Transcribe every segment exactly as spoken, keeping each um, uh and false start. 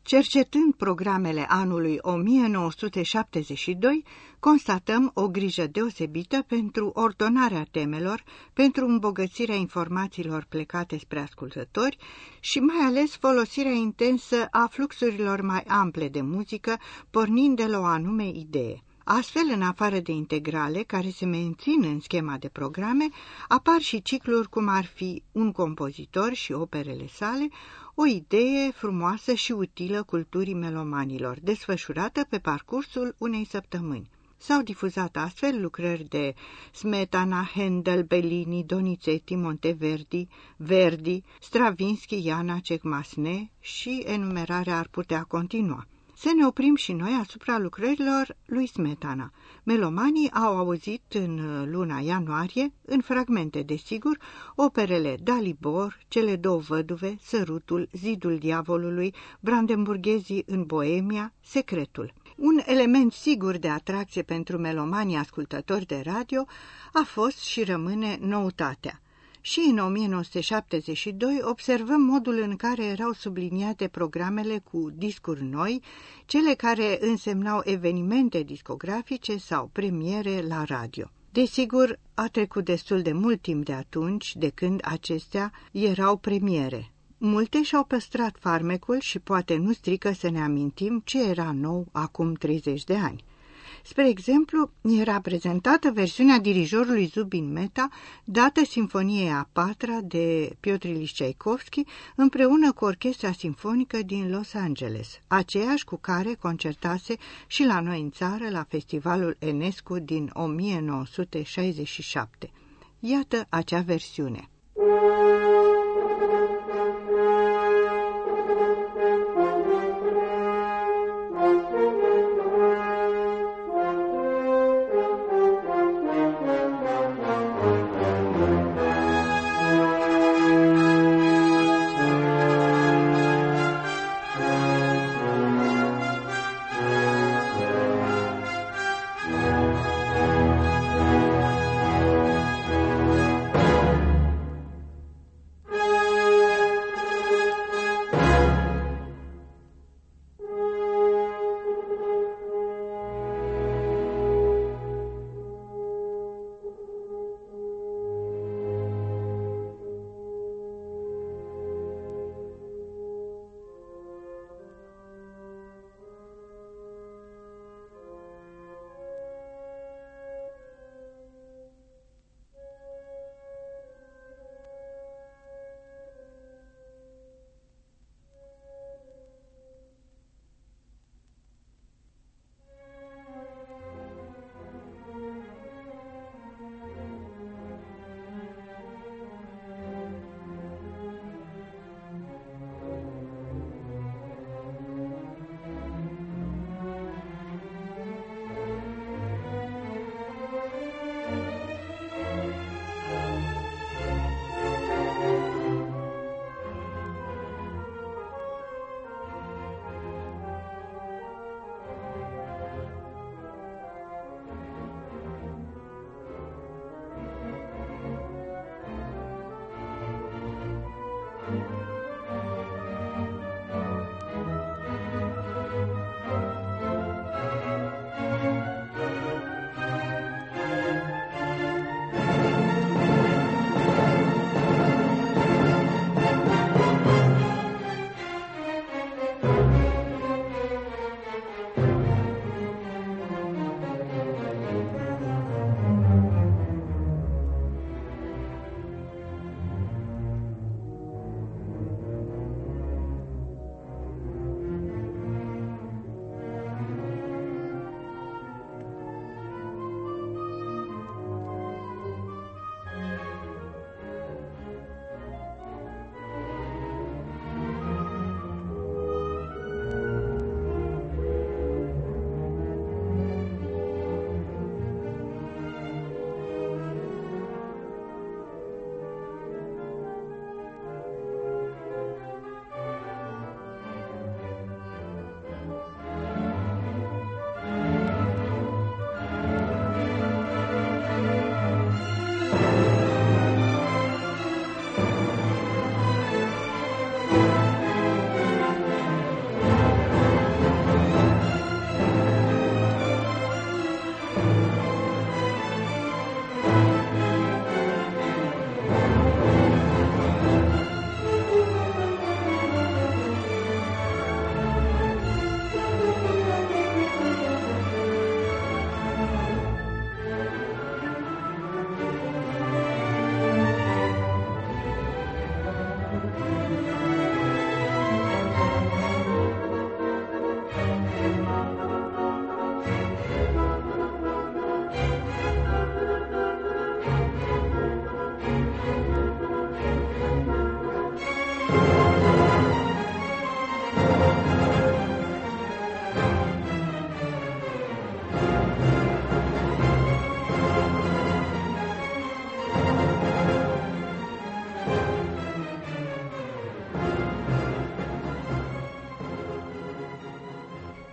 Cercetând programele anului o mie nouă sute șaptezeci și doi, constatăm o grijă deosebită pentru ordonarea temelor, pentru îmbogățirea informațiilor plecate spre ascultători și mai ales folosirea intensă a fluxurilor mai ample de muzică, pornind de la o anume idee. Astfel, în afară de integrale care se mențin în schema de programe, apar și cicluri cum ar fi un compozitor și operele sale, o idee frumoasă și utilă culturii melomanilor, desfășurată pe parcursul unei săptămâni. S-au difuzat astfel lucrări de Smetana, Handel, Bellini, Donizetti, Monteverdi, Verdi, Stravinsky, Janacek, Massenet și enumerarea ar putea continua. Să ne oprim și noi asupra lucrărilor lui Smetana. Melomanii au auzit în luna ianuarie, în fragmente desigur, operele Dalibor, Cele două văduve, Sărutul, Zidul diavolului, Brandenburghezii în Boemia, Secretul. Un element sigur de atracție pentru melomanii ascultători de radio a fost și rămâne noutatea. Și în o mie nouă sute șaptezeci și doi observăm modul în care erau subliniate programele cu discuri noi, cele care însemnau evenimente discografice sau premiere la radio. Desigur, a trecut destul de mult timp de atunci, de când acestea erau premiere. Multe și-au păstrat farmecul și poate nu strică să ne amintim ce era nou acum treizeci de ani. Spre exemplu, era prezentată versiunea dirijorului Zubin Mehta, dată Sinfoniei a patra de Piotr Ilich Tchaikovsky, împreună cu Orchestra Simfonică din Los Angeles, aceeași cu care concertase și la noi în țară la Festivalul Enescu din o mie nouă sute șaizeci și șapte. Iată acea versiune.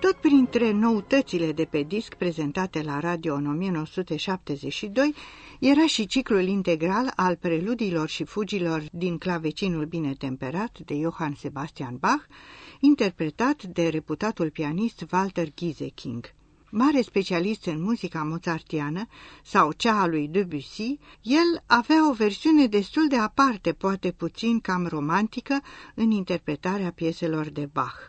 Tot printre noutățile de pe disc prezentate la radio în o mie nouă sute șaptezeci și doi era și ciclul integral al preludiilor și fugilor din Clavecinul bine temperat de Johann Sebastian Bach, interpretat de reputatul pianist Walter Gieseking. Mare specialist în muzica mozartiană sau cea a lui Debussy, el avea o versiune destul de aparte, poate puțin cam romantică, în interpretarea pieselor de Bach.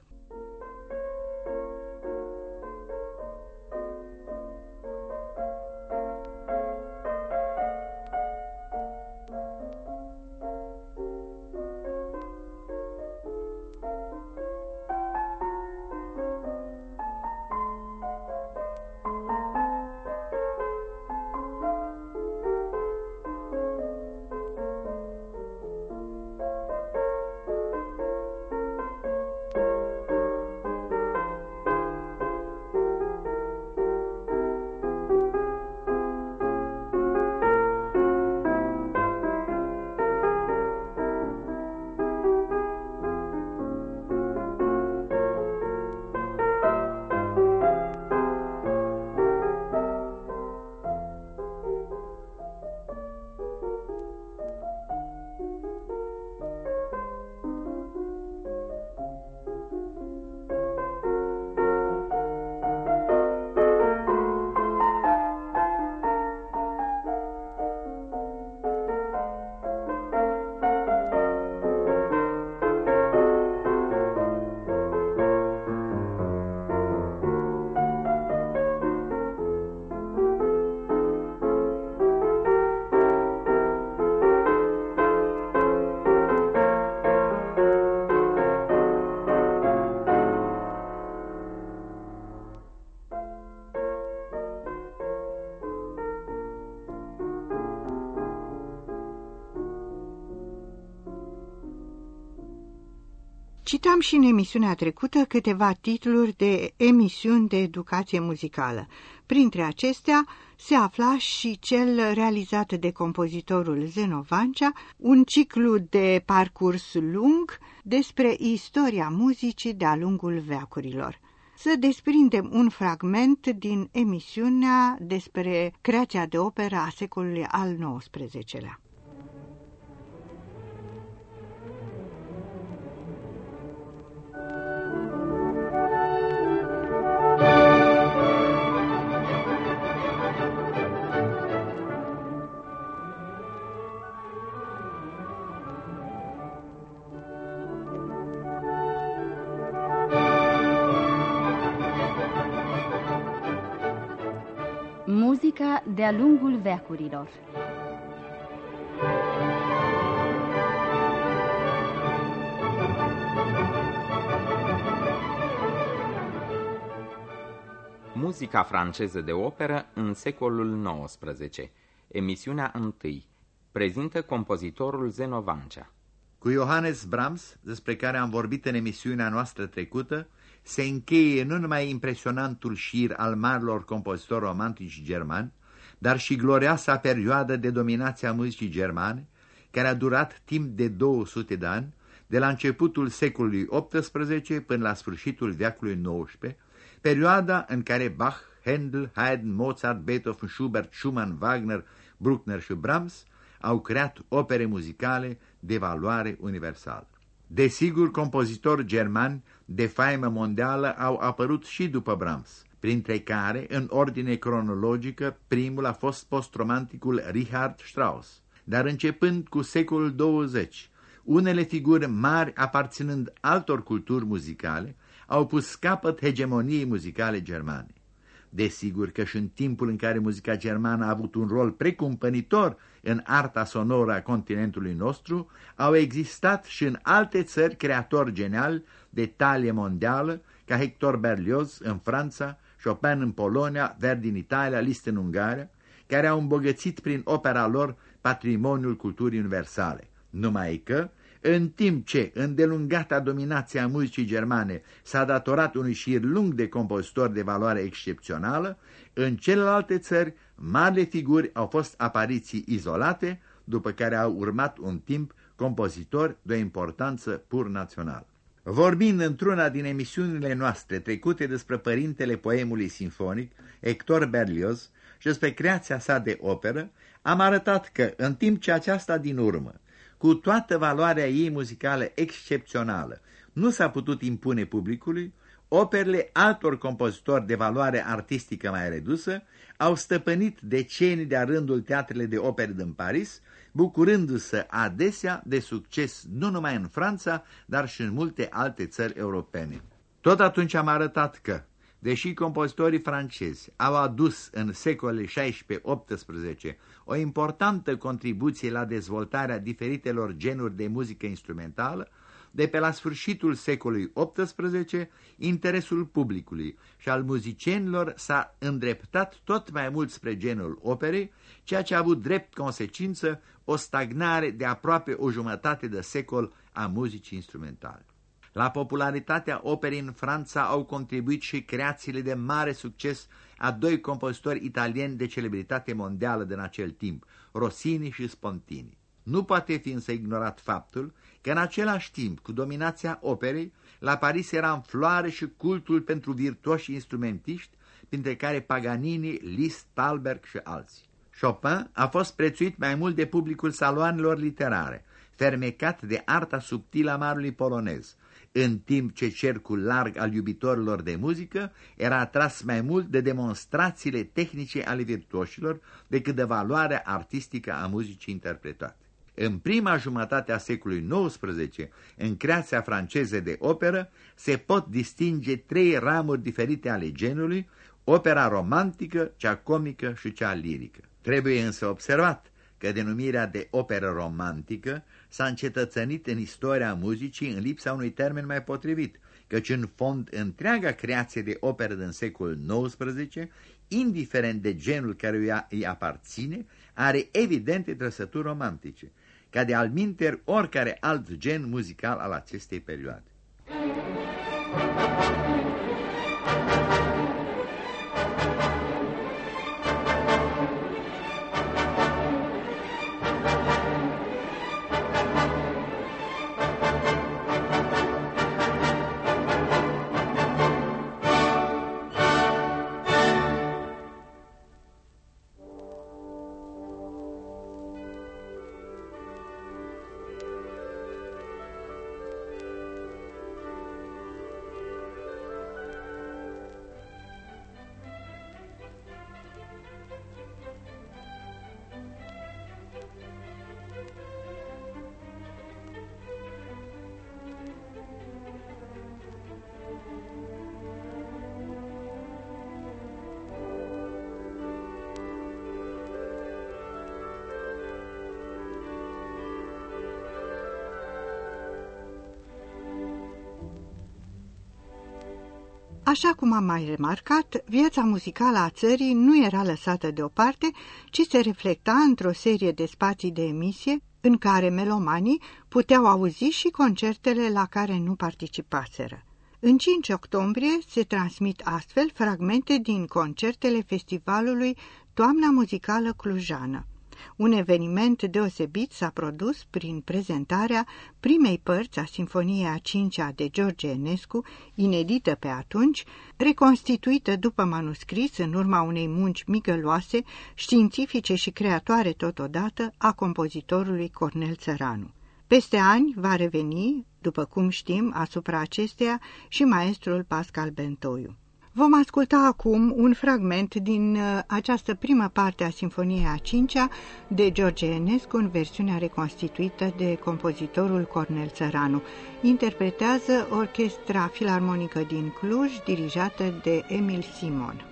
Citam și în emisiunea trecută câteva titluri de emisiuni de educație muzicală. Printre acestea se afla și cel realizat de compozitorul Zeno Vancea, un ciclu de parcurs lung despre istoria muzicii de-a lungul veacurilor. Să desprindem un fragment din emisiunea despre creația de operă a secolului al nouăsprezecelea. Muzica de-a lungul veacurilor. Muzica franceză de operă în secolul nouăsprezece. Emisiunea întâi. Prezintă compozitorul Zeno Vancea. Cu Johannes Brahms, despre care am vorbit în emisiunea noastră trecută, se încheie nu numai impresionantul șir al marilor compozitori romantici germani, dar și glorioasa perioadă de dominație a muzicii germane, care a durat timp de două sute de ani, de la începutul secolului optsprezece până la sfârșitul veacului nouăsprezece, perioada în care Bach, Handel, Haydn, Mozart, Beethoven, Schubert, Schumann, Wagner, Bruckner și Brahms au creat opere muzicale de valoare universală. Desigur, compozitori germani de faimă mondială au apărut și după Brahms, printre care, în ordine cronologică, primul a fost postromanticul Richard Strauss. Dar începând cu secolul douăzeci, unele figuri mari aparținând altor culturi muzicale au pus capăt hegemoniei muzicale germane. Desigur că și în timpul în care muzica germană a avut un rol precumpănitor în arta sonoră a continentului nostru, au existat și în alte țări creatori geniali de talie mondială, ca Hector Berlioz în Franța, Chopin în Polonia, Verdi în Italia, Liszt în Ungaria, care au îmbogățit prin opera lor patrimoniul culturii universale. Numai că, în timp ce îndelungata dominație a muzicii germane s-a datorat unui șir lung de compozitori de valoare excepțională, în celelalte țări, marile figuri au fost apariții izolate, după care au urmat un timp compozitori de o importanță pur națională. Vorbind într-una din emisiunile noastre trecute despre părintele poemului sinfonic, Hector Berlioz, și despre creația sa de operă, am arătat că, în timp ce aceasta din urmă, cu toată valoarea ei muzicală excepțională, nu s-a putut impune publicului, operele altor compozitori de valoare artistică mai redusă au stăpânit decenii de-a rândul teatrele de opere din Paris, bucurându-se adesea de succes nu numai în Franța, dar și în multe alte țări europene. Tot atunci am arătat că, deși compozitorii francezi au adus în secolele șaisprezece optsprezece o importantă contribuție la dezvoltarea diferitelor genuri de muzică instrumentală, de pe la sfârșitul secolului optsprezece, interesul publicului și al muzicienilor s-a îndreptat tot mai mult spre genul operei, ceea ce a avut drept consecință o stagnare de aproape o jumătate de secol a muzicii instrumentale. La popularitatea operei în Franța au contribuit și creațiile de mare succes a doi compozitori italieni de celebritate mondială din acel timp, Rossini și Spontini. Nu poate fi însă ignorat faptul că în același timp cu dominația operei, la Paris era în floare și cultul pentru virtuoși instrumentiști, printre care Paganini, Liszt, Thalberg și alții. Chopin a fost prețuit mai mult de publicul saloanelor literare, fermecat de arta subtilă a marului polonez, în timp ce cercul larg al iubitorilor de muzică era atras mai mult de demonstrațiile tehnice ale virtuoșilor decât de valoarea artistică a muzicii interpretate. În prima jumătate a secolului nouăsprezece, în creația franceză de operă, se pot distinge trei ramuri diferite ale genului, opera romantică, cea comică și cea lirică. Trebuie însă observat că denumirea de operă romantică s-a încetățenit în istoria muzicii în lipsa unui termen mai potrivit, căci în fond întreaga creație de operă din secolul nouăsprezece, indiferent de genul căruia îi aparține, are evidente trăsături romantice, ca de altminteri oricare alt gen muzical al acestei perioade. Așa cum am mai remarcat, viața muzicală a țării nu era lăsată deoparte, ci se reflecta într-o serie de spații de emisie în care melomanii puteau auzi și concertele la care nu participaseră. În cinci octombrie se transmit astfel fragmente din concertele festivalului Toamna Muzicală Clujană. Un eveniment deosebit s-a produs prin prezentarea primei părți a Sinfoniei a cincea de George Enescu, inedită pe atunci, reconstituită după manuscris în urma unei munci migăloase, științifice și creatoare totodată, a compozitorului Cornel Țăranu. Peste ani va reveni, după cum știm, asupra acesteia și maestrul Pascal Bentoiu. Vom asculta acum un fragment din această primă parte a Sinfoniei a cincea de George Enescu în versiunea reconstituită de compozitorul Cornel Țăranu. Interpretează Orchestra Filarmonică din Cluj, dirijată de Emil Simon.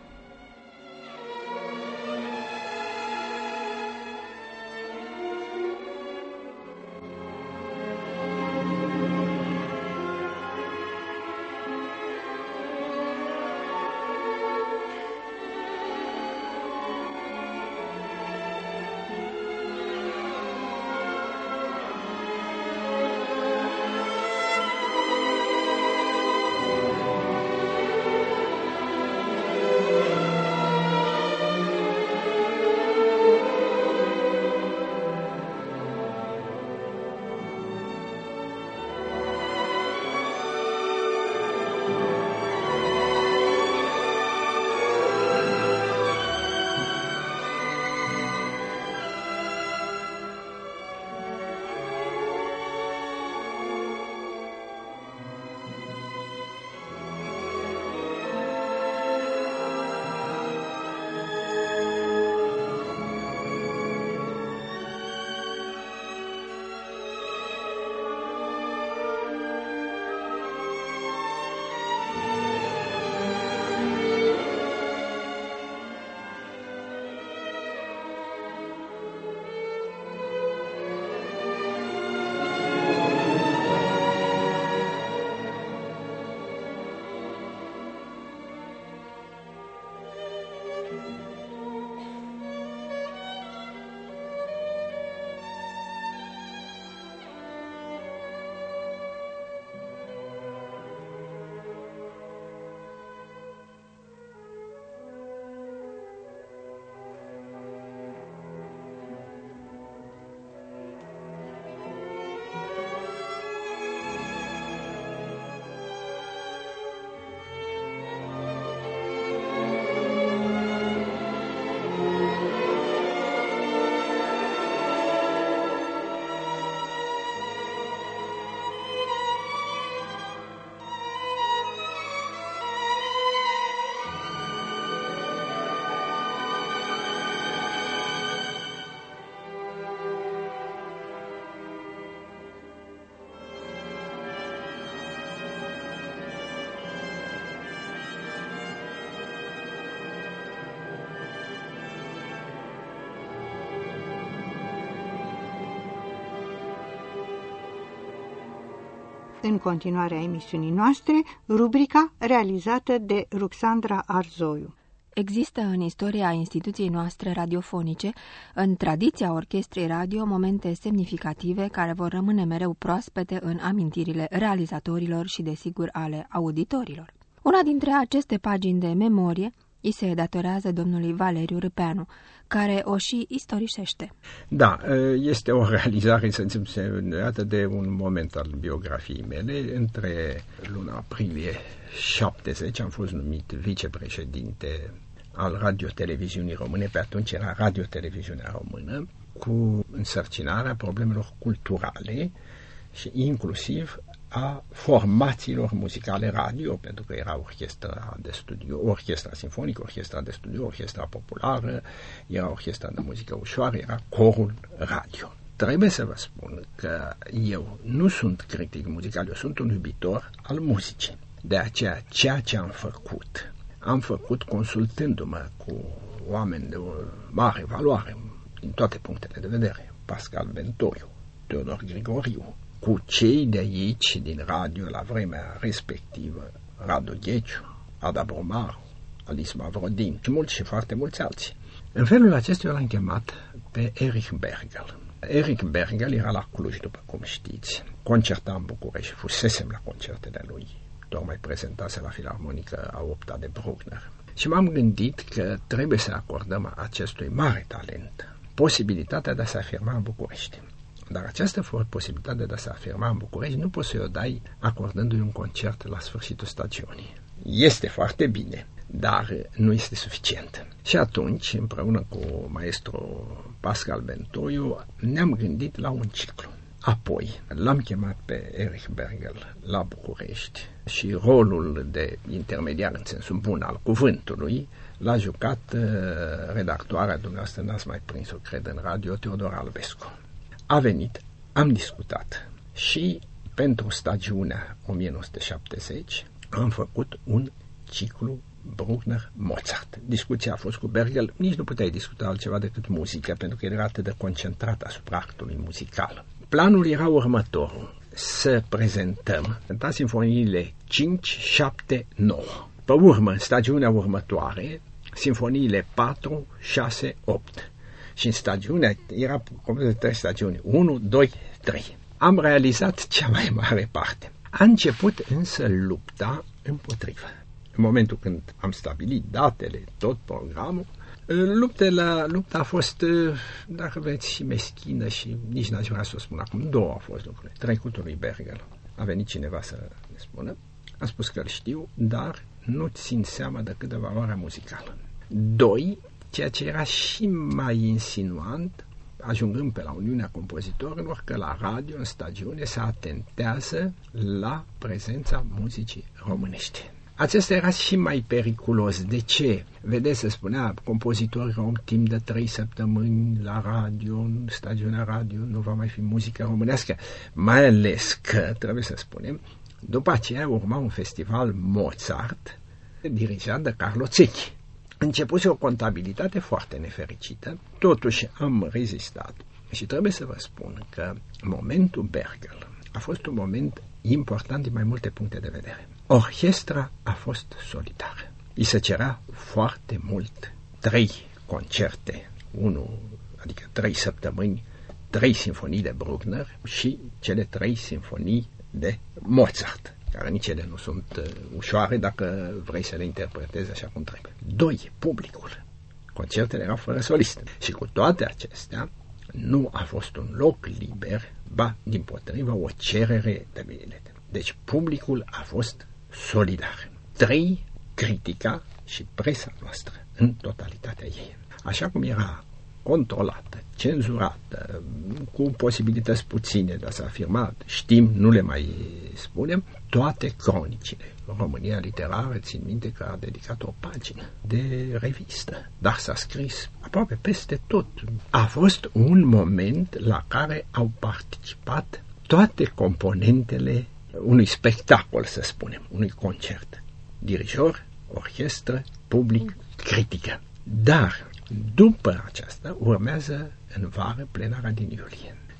în continuarea emisiunii noastre, rubrica realizată de Ruxandra Arzoiu. Există în istoria instituției noastre radiofonice, în tradiția orchestrei radio, momente semnificative care vor rămâne mereu proaspete în amintirile realizatorilor și, desigur, ale auditorilor. Una dintre aceste pagini de memorie îi se datorează domnului Valeriu Râpeanu, care o și istorisește. Da, este o realizare, să zicem, semnată de un moment al biografiei mele. Între luna aprilie șaptezeci am fost numit vicepreședinte al Radio-Televiziunii Române, pe atunci era Radio-Televiziunea Română, cu însărcinarea problemelor culturale și inclusiv a formațiilor muzicale radio, pentru că era orchestra de studiu, orchestra sinfonică, orchestra de studiu, orchestra populară, era orchestra de muzică ușoară, era corul radio. Trebuie să vă spun că eu nu sunt critic muzical, eu sunt un iubitor al muzicii. De aceea, ceea ce am făcut, am făcut consultându-mă cu oameni de o mare valoare, din toate punctele de vedere, Pascal Bentoriu, Teodor Grigoriu, cu cei de aici, din radio, la vremea respectivă, Radu Gheciu, Ada Bromaru, Alice Mavrodin și mulți și foarte mulți alții. În felul acesta eu l-am chemat pe Erich Bergel. Erich Bergel era la Cluj, după cum știți, concerta în București, fusesem la concertele lui, tocmai prezentase la Filarmonică a opta de Bruckner. Și m-am gândit că trebuie să acordăm acestui mare talent posibilitatea de a se afirma în București. Dar această posibilitate de a se afirma în București nu poți să o dai acordându-i un concert la sfârșitul stațiunii. Este foarte bine, dar nu este suficient. Și atunci, împreună cu maestru Pascal Bentoiu, ne-am gândit la un ciclu. Apoi l-am chemat pe Erich Bergel la București și rolul de intermediar în sensul bun al cuvântului l-a jucat redactoarea, dumneavoastră n-ați mai prins-o, cred, în radio, Teodor Albescu. A venit, am discutat și pentru stagiunea o mie nouă sute șaptezeci am făcut un ciclu Bruckner-Mozart. Discuția a fost cu Bergel, nici nu puteai discuta altceva decât muzică, pentru că era atât de concentrat asupra actului muzical. Planul era următorul: să prezentăm sinfoniile cinci, șapte, nouă. Pe urmă, în stagiunea următoare, sinfoniile patru, șase, opt. Și în stagiunea, era complet de trei stagiuni, unu, doi, trei. Am realizat cea mai mare parte. A început însă lupta împotrivă. În momentul când am stabilit datele, tot programul, lupta, la, lupta a fost, dacă vreți, și meschină și nici n-aș vrea să o spun acum. Două au fost lucrurile. Trecutul lui Bergel. A venit cineva să ne spună. Am spus că îl știu, dar nu țin seama decât de valoarea muzicală. Doi, ceea ce era și mai insinuant, ajungând pe la Uniunea Compozitorilor, că la radio, în stagiune, se atentează la prezența muzicii românești. Acesta era și mai periculos. De ce? Vedeți, se spunea, compozitorii rom timp de trei săptămâni la radio, în stagiunea radio, nu va mai fi muzică românească. Mai ales că, trebuie să spunem, după aceea urma un festival Mozart, dirijat de Carlo Zecchi. Începuse o contabilitate foarte nefericită, totuși am rezistat. Și trebuie să vă spun că momentul Bergel a fost un moment important din mai multe puncte de vedere. Orchestra a fost solidară. I se cerea foarte mult. Trei concerte, unu, adică trei săptămâni, trei sinfonii de Bruckner și cele trei sinfonii de Mozart, care nici ele nu sunt uh, ușoare dacă vrei să le interpretezi așa cum trebuie. Doi, publicul. Concertele erau fără solist. Și cu toate acestea, nu a fost un loc liber, ba, dimpotrivă, o cerere de bilete. Deci publicul a fost solidar. Trei, critica și presa noastră în totalitatea ei. Așa cum era controlată, cenzurată, cu posibilități puține de a se afirma, știm, nu le mai spunem, toate cronicile. România Literară, țin minte că a dedicat o pagină de revistă, dar s-a scris aproape peste tot. A fost un moment la care au participat toate componentele unui spectacol, să spunem, unui concert. Dirijor, orchestră, public, critică. Dar după aceasta urmează în vară plenara din iulie.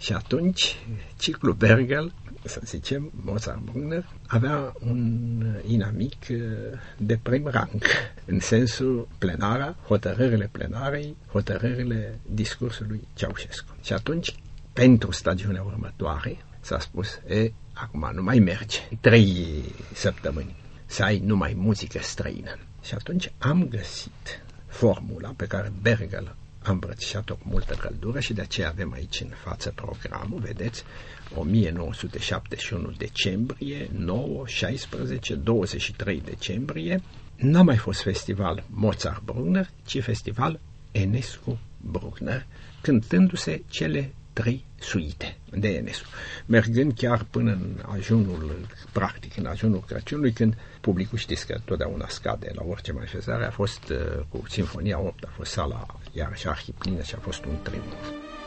Și atunci, ciclul Bergel, să zicem, Mozart-Bruckner, avea un inamic de prim rang, în sensul plenara, hotărârile plenarei, hotărârile discursului Ceaușescu. Și atunci, pentru stagiunea următoare, s-a spus, e, acum nu mai merge, trei săptămâni, să ai numai muzică străină. Și atunci am găsit formula pe care Bergel a îmbrățișat-o cu multă căldură și de aceea avem aici în față programul, vedeți, o mie nouă sute șaptezeci și unu decembrie, nouă, șaisprezece, douăzeci și trei decembrie, n-a mai fost festival Mozart-Bruckner, ci festival Enescu-Bruckner, cântându-se cele trei suite de Enescu, mergând chiar până în ajunul, practic, în ajunul Crăciunului, când publicul, știți că totdeauna scade la orice manifestare, a fost uh, cu Sinfonia opt, a fost sala iarăși arhiplină și a fost un triumf.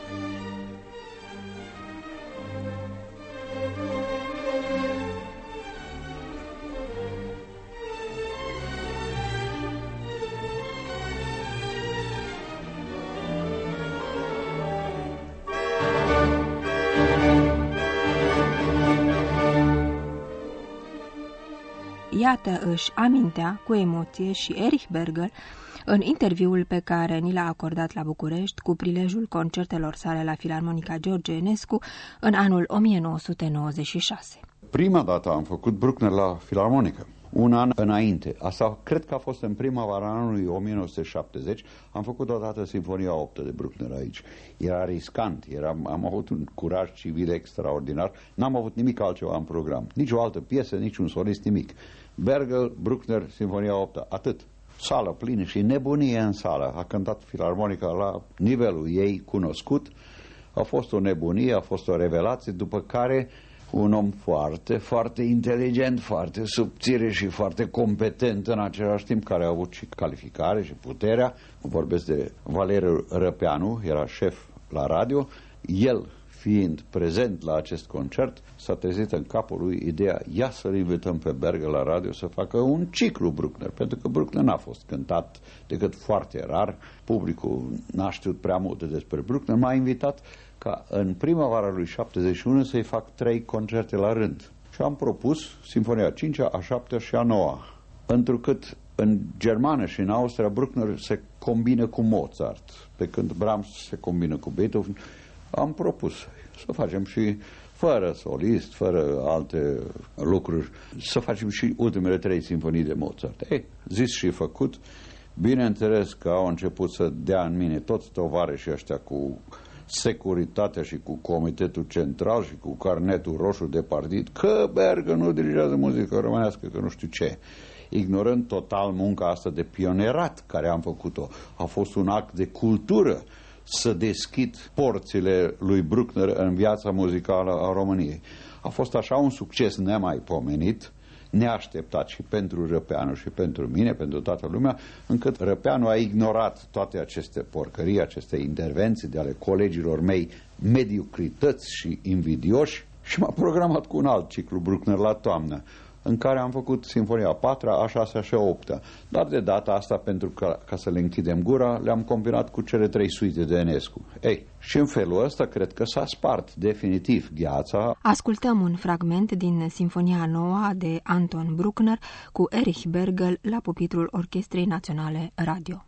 Iată își amintea cu emoție și Erich Bergel în interviul pe care ni l-a acordat la București cu prilejul concertelor sale la Filarmonica George Enescu în anul o mie nouă sute nouăzeci și șase. Prima dată am făcut Bruckner la Filarmonica, un an înainte. Asta cred că a fost în primăvara anului o mie nouă sute șaptezeci. Am făcut odată Sinfonia opt de Bruckner aici. Era riscant, era, am avut un curaj civil extraordinar. N-am avut nimic altceva în program. Nici o altă piesă, nici un solist, nimic. Bergel, Bruckner, Sinfonia opt, atât. Sală plină și nebunie în sală. A cântat Filarmonica la nivelul ei cunoscut. A fost o nebunie, a fost o revelație, după care un om foarte, foarte inteligent, foarte subțire și foarte competent în același timp, care a avut și calificare și puterea. Vorbesc de Valeriu Răpeanu, era șef la radio. El, fiind prezent la acest concert, s-a trezit în capul lui ideea, ia să-l invităm pe Bergel la radio să facă un ciclu Bruckner, pentru că Bruckner n-a fost cântat decât foarte rar, publicul n-a știut prea multe despre Bruckner, m-a invitat ca în primăvara lui șaptezeci și unu să-i fac trei concerte la rând. Și am propus Sinfonia a cincea, a șaptea și a noua, întrucât în germană și în Austria Bruckner se combină cu Mozart, pe când Brahms se combină cu Beethoven. Am propus să facem și fără solist, fără alte lucruri, să facem și ultimele trei sinfonii de Mozart. Ei, zis și făcut, bineînțeles că au început să dea în mine toți tovarășii ăștia cu securitatea și cu comitetul central și cu carnetul roșu de partid, că Bergel nu dirigează muzică românească, că nu știu ce, ignorând total munca asta de pionerat care am făcut-o. A fost un act de cultură să deschid porțile lui Bruckner în viața muzicală a României. A fost așa un succes nemaipomenit, neașteptat și pentru Răpeanu și pentru mine, pentru toată lumea, încât Răpeanu a ignorat toate aceste porcării, aceste intervenții de ale colegilor mei, mediocrități și invidioși, și m-a programat cu un alt ciclu Bruckner la toamnă, în care am făcut Sinfonia a patra, a șasea și a opta. Dar de data asta, pentru că, ca să le închidem gura, le-am combinat cu cele trei suite de Enescu. Ei, și în felul ăsta cred că s-a spart definitiv gheața. Ascultăm un fragment din Sinfonia a noua de Anton Bruckner cu Erich Bergel la pupitrul Orchestrei Naționale Radio.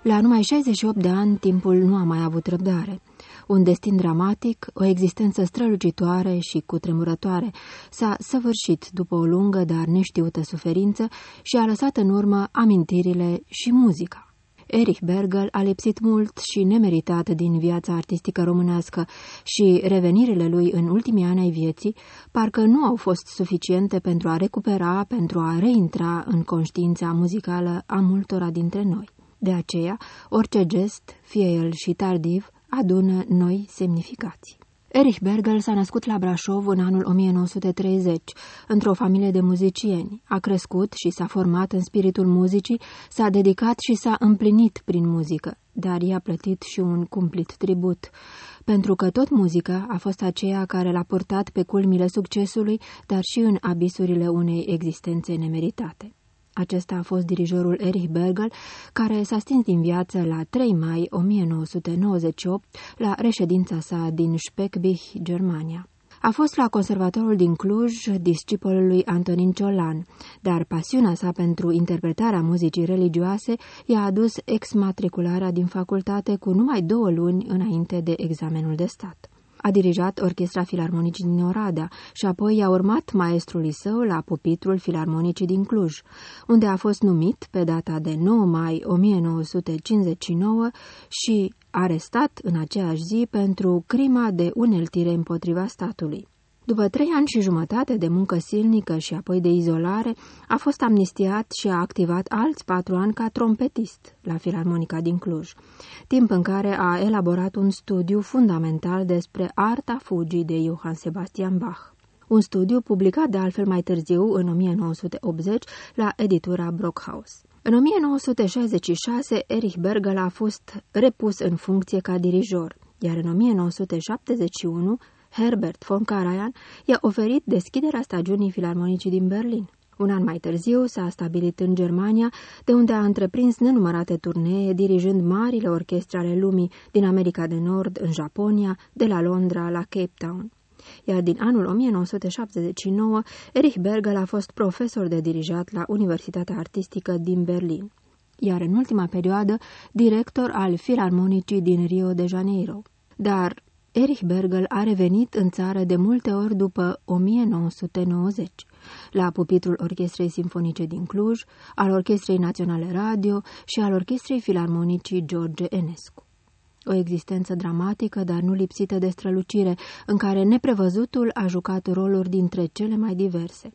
La numai șaizeci și opt de ani, timpul nu a mai avut răbdare. Un destin dramatic, o existență strălucitoare și cutremurătoare s-a săvârșit după o lungă, dar neștiută suferință și a lăsat în urmă amintirile și muzica. Erich Bergel a lipsit mult și nemeritat din viața artistică românească și revenirile lui în ultimii ani ai vieții parcă nu au fost suficiente pentru a recupera, pentru a reintra în conștiința muzicală a multora dintre noi. De aceea, orice gest, fie el și tardiv, adună noi semnificații. Erich Bergel s-a născut la Brașov în anul o mie nouă sute treizeci, într-o familie de muzicieni. A crescut și s-a format în spiritul muzicii, s-a dedicat și s-a împlinit prin muzică, dar i-a plătit și un cumplit tribut, pentru că tot muzica a fost aceea care l-a purtat pe culmile succesului, dar și în abisurile unei existențe nemeritate. Acesta a fost dirijorul Erich Bergel, care s-a stins din viață la trei mai o mie nouă sute nouăzeci și opt la reședința sa din Speckbich, Germania. A fost la conservatorul din Cluj discipolul lui Antonin Ciolan, dar pasiunea sa pentru interpretarea muzicii religioase i-a adus exmatricularea din facultate cu numai două luni înainte de examenul de stat. A dirijat Orchestra Filarmonicii din Oradea și apoi i-a urmat maestrului său la pupitrul Filarmonicii din Cluj, unde a fost numit pe data de nouă mai o mie nouă sute cincizeci și nouă și arestat în aceeași zi pentru crima de uneltire împotriva statului. După trei ani și jumătate de muncă silnică și apoi de izolare, a fost amnistiat și a activat alți patru ani ca trompetist la Filarmonica din Cluj, timp în care a elaborat un studiu fundamental despre arta fugii de Johann Sebastian Bach. Un studiu publicat de altfel mai târziu, în o mie nouă sute optzeci, la editura Brockhaus. În o mie nouă sute șaizeci și șase, Erich Bergel a fost repus în funcție ca dirijor, iar în o mie nouă sute șaptezeci și unu, Herbert von Karajan i-a oferit deschiderea stagiunii Filarmonicii din Berlin. Un an mai târziu s-a stabilit în Germania, de unde a întreprins nenumărate turnee, dirijând marile orchestre ale lumii din America de Nord, în Japonia, de la Londra la Cape Town. Iar din anul o mie nouă sute șaptezeci și nouă, Erich Bergel a fost profesor de dirijat la Universitatea Artistică din Berlin, iar în ultima perioadă director al Filarmonicii din Rio de Janeiro. Dar Erich Bergel a revenit în țară de multe ori după o mie nouă sute nouăzeci, la pupitrul Orchestrei Simfonice din Cluj, al Orchestrei Naționale Radio și al Orchestrei Filarmonicii George Enescu. O existență dramatică, dar nu lipsită de strălucire, în care neprevăzutul a jucat roluri dintre cele mai diverse.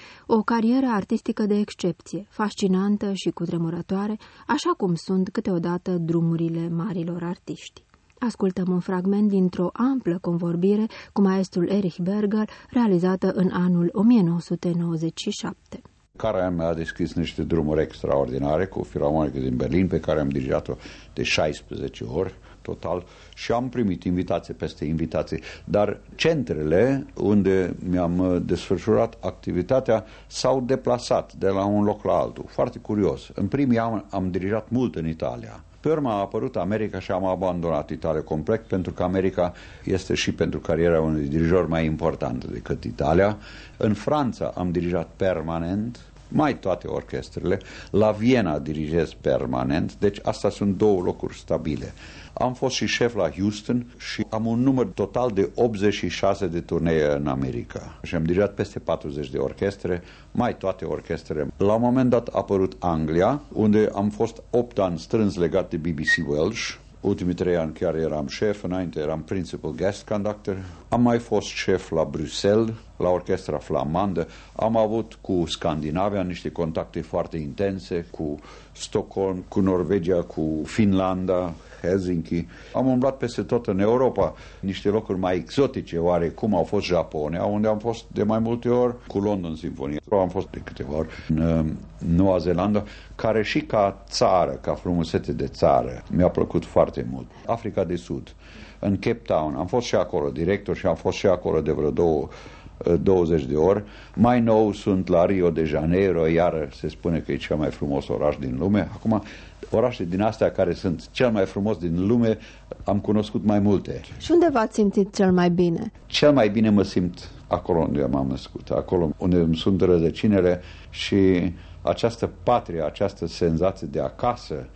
O carieră artistică de excepție, fascinantă și cutremurătoare, așa cum sunt câteodată drumurile marilor artiști. Ascultăm un fragment dintr-o amplă convorbire cu maestrul Erich Bergel, realizată în anul o mie nouă sute nouăzeci și șapte. Karajan mi-a deschis niște drumuri extraordinare cu Filarmonica din Berlin, pe care am dirijat-o de șaisprezece ori total și am primit invitații peste invitații, dar centrele unde mi-am desfășurat activitatea s-au deplasat de la un loc la altul. Foarte curios. În primii ani am dirijat mult în Italia. Pe urmă a apărut America și am abandonat Italia complet, pentru că America este și pentru cariera unui dirijor mai importantă decât Italia. În Franța am dirijat permanent, mai toate orchestrele. La Viena dirigez permanent, deci astea sunt două locuri stabile. Am fost și șef la Houston și am un număr total de optzeci și șase de turnee în America. Și am dirijat peste patruzeci de orchestre, mai toate orchestrele. La un moment dat a apărut Anglia, unde am fost opt ani strâns legat de B B C Welsh. Ultimii trei ani chiar eram șef, înainte eram principal guest conductor. Am mai fost șef la Bruxelles, la orchestra flamandă. Am avut cu Scandinavia niște contacte foarte intense, cu Stockholm, cu Norvegia, cu Finlanda, Helsinki. Am umblat peste tot în Europa, niște locuri mai exotice, oarecum au fost Japonia, unde am fost de mai multe ori, cu London Sinfonie. Am fost de câteva ori în uh, Noua Zeelandă, care și ca țară, ca frumusețe de țară, mi-a plăcut foarte mult. Africa de Sud, în Cape Town, am fost și acolo director și am fost și acolo de vreo două douăzeci de ori. Mai nou sunt la Rio de Janeiro, iar se spune că e cel mai frumos oraș din lume. Acum, orașe din astea care sunt cel mai frumos din lume, am cunoscut mai multe. Și unde v-ați simțit cel mai bine? Cel mai bine mă simt acolo unde m-am născut, acolo unde îmi sunt rădăcinile și această patrie, această senzație de acasă,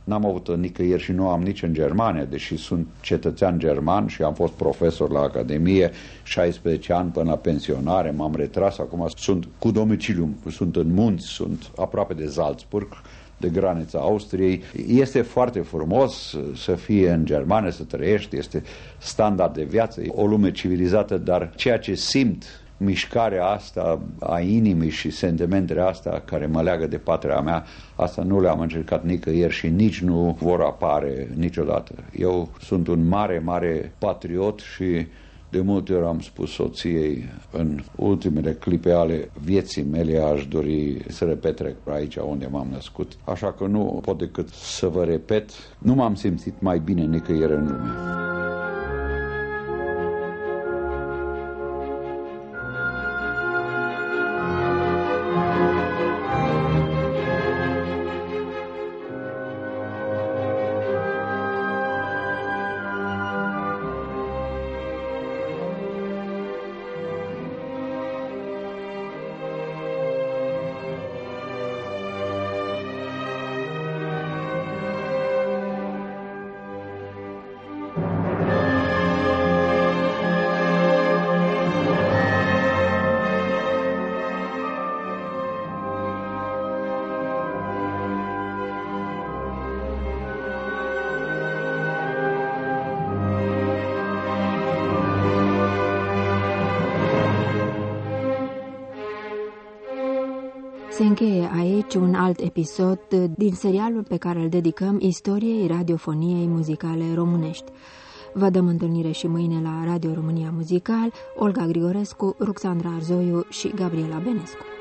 n-am avut nicăieri și nu am nici în Germania, deși sunt cetățean german și am fost profesor la Academie șaisprezece ani până la pensionare, m-am retras, acum sunt cu domiciliu, sunt în munți, sunt aproape de Salzburg, de granița Austriei. Este foarte frumos să fie în Germania, să trăiești, este standard de viață, o lume civilizată, dar ceea ce simt, mișcarea asta a inimii și sentimentele astea care mă leagă de patria mea, asta nu le-am încercat nicăieri și nici nu vor apare niciodată. Eu sunt un mare, mare patriot și de multe ori am spus soției în ultimele clipe ale vieții mele, aș dori să repetrec aici unde m-am născut. Așa că nu pot decât să vă repet, nu m-am simțit mai bine nicăieri în lume. Se încheie aici un alt episod din serialul pe care îl dedicăm istoriei radiofoniei muzicale românești. Vă dăm întâlnire și mâine la Radio România Muzical, Olga Grigorescu, Ruxandra Arzoiu și Gabriela Benescu.